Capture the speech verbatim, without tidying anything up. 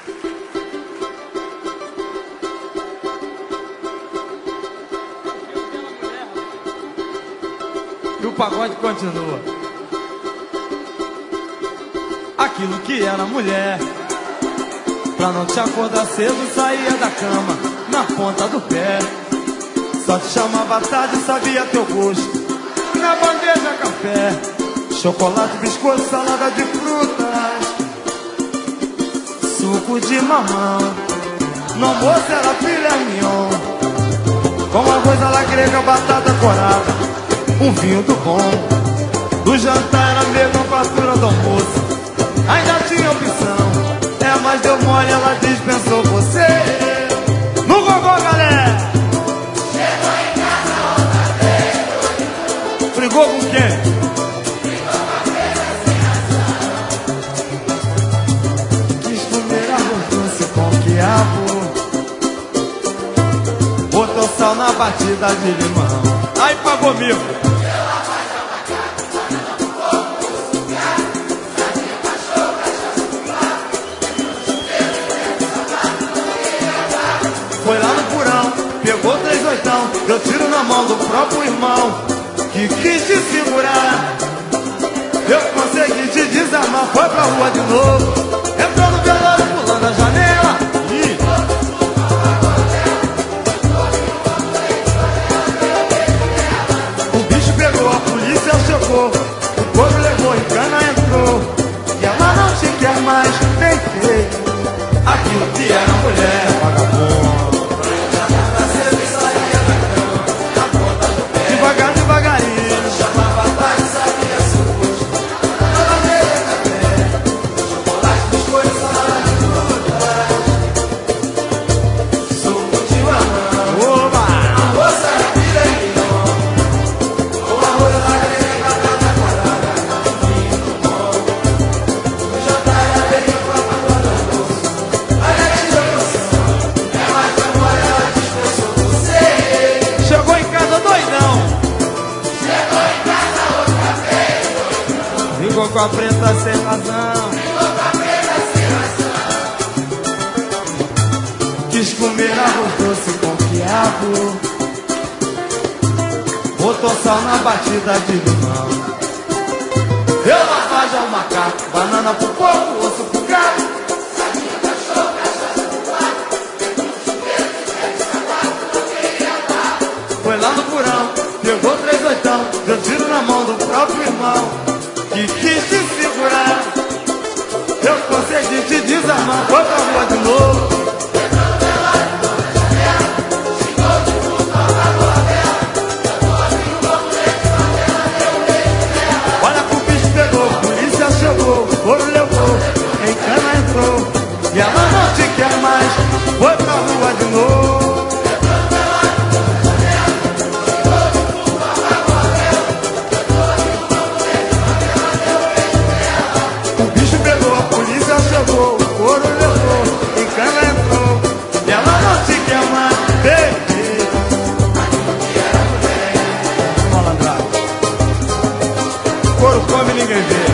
E o pagode continua. Aquilo que era mulher, pra não te acordar cedo, saía da cama na ponta do pé. Só te chamava tarde, sabia teu gosto. Na bandeja café, chocolate, biscoito, salada de frutas, suco de mamão. No almoço era filé mignon, com arroz à la grega, batata corada, um vinho do bom. Do jantar era a mesma fartura do almoço, ainda tinha opção. É, mas deu mole, ela dispensou você. No gogó, galera! Chegou em casa outra vez. Brigou com quem? Brigou com a presa sem razão. Quis comer arroz doce com quiabo, botou sal na batida de limão. Aí pagou mico. Foi lá no porão, pegou três oitão, deu tiro na mão do próprio irmão, que quis te segurar. Eu consegui te desarmar, foi pra rua de novo, entrou no velório pulando a janela. E... o bicho pegou, a polícia chegou, o corpo levou, em cana entrou, e ela não te quer mais, bem feito. Aquilo que era mulher, vagabundo. Devagar, devagarinho, Chamava tarde, sabia seu gosto. Na bandeja café, chocolate, biscoito, salada de frutas, suco de mamão. oba! Arroz era filé mignon, com arroz à la grega, batata corada, vinho do bom. No jantar era bem com a fartura do almoço, ainda tinha opção. É mais pra mole, ela dispensou você. Chegou em casa doidão, Chegou em casa outra vez. ficou com a preta sem razão. Ficou com a presa sem razão. Quis comer arroz doce com quiabo, botou sal na batida de limão. Deu lavagem ao macaco, banana pro porco, osso pro gato. Sabia cachorro, cachaça pro pato. Dentro do chuveiro, tivesse sapato, não queria dar. Foi lá no porão, pegou três oitão, deu tiro na mão do próprio irmão, que quis te segurar. Eu consegui te desarmar, foi pra rua de novo. Entrou no velório, pulou na janela. Xingou de puta, apagou a vela. Cantou a vinho, botou leite, favela, deu um beijo nela. Olha que o bicho pegou, polícia chegou, o couro levou, em cana entrou, e ela não te quer mais, foi pra rua de novo. Entrou no velório, pulou na janela. Xingou de puta, apagou a vela. Cantou a vinho, botou leite, favela, deu um beijo nela. O bicho pegou, a polícia chegou, o couro levou, em cana entrou, e ela não te quer mais, baby. Malandragem. Couro come, ninguém vê.